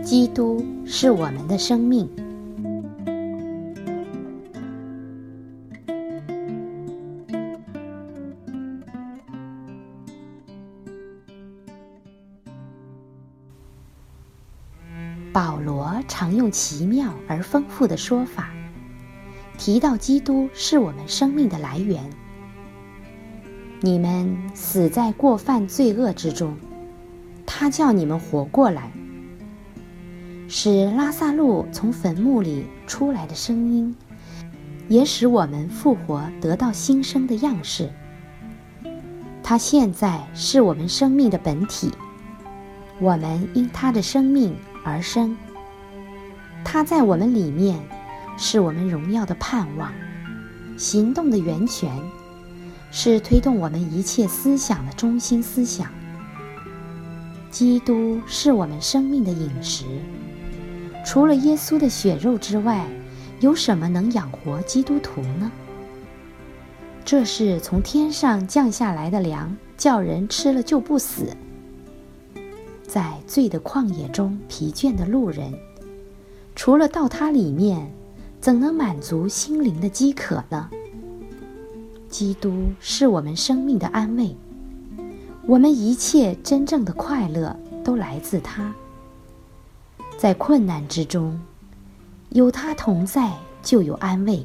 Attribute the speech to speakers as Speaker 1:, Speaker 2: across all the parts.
Speaker 1: 基督是我们的生命。保罗常用奇妙而丰富的说法，提到基督是我们生命的来源。你们死在过犯罪恶之中，他叫你们活过来。使拉撒路从坟墓里出来的声音，也使我们复活得到新生的样式。他现在是我们生命的本体，我们因他的生命而生。他在我们里面，是我们荣耀的盼望，行动的源泉，是推动我们一切思想的中心思想。基督是我们生命的饮食。除了耶稣的血肉之外，有什么能养活基督徒呢？这是从天上降下来的粮，叫人吃了就不死。在罪的旷野中疲倦的路人，除了到它里面，怎能满足心灵的饥渴呢？基督是我们生命的安慰，我们一切真正的快乐都来自他。在困难之中，有他同在，就有安慰。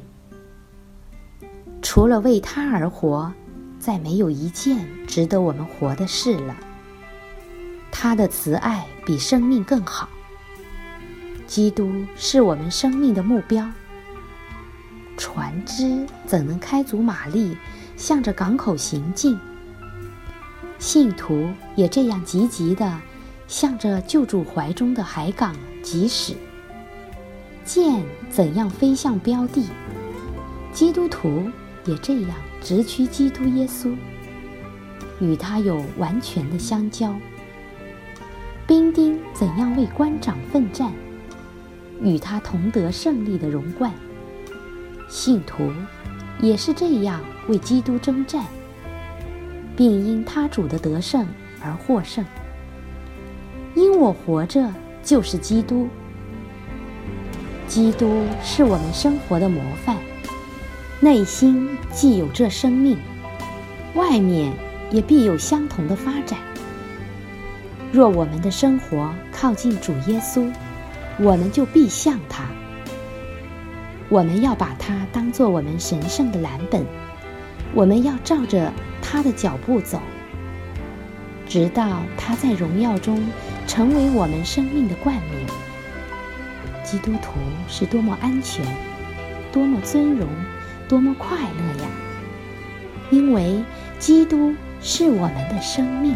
Speaker 1: 除了为他而活，再没有一件值得我们活的事了。他的慈爱比生命更好。基督是我们生命的目标。船只怎能开足马力，向着港口行进？信徒也这样积极地向着救主怀中的海港疾驶。箭怎样飞向标的，基督徒也这样直趋基督耶稣，与他有完全的相交。兵丁怎样为官长奋战，与他同得胜利的荣冠。信徒也是这样为基督征战，并因他主的得胜而获胜。因我活着，就是基督。基督是我们生活的模范，内心既有这生命，外面也必有相同的发展。若我们的生活靠近主耶稣，我们就必像他。我们要把他当作我们神圣的蓝本，我们要照着他的脚步走，直到他在荣耀中成为我们生命的冠冕。基督徒是多么安全，多么尊荣，多么快乐呀！因为基督是我们的生命。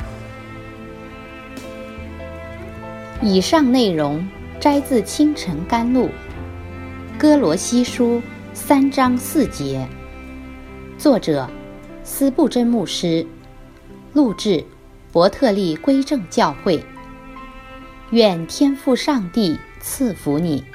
Speaker 1: 以上内容摘自清晨甘露，哥罗西书3章4节，作者司布真牧师，录制伯特利归正教会。愿天父上帝赐福你。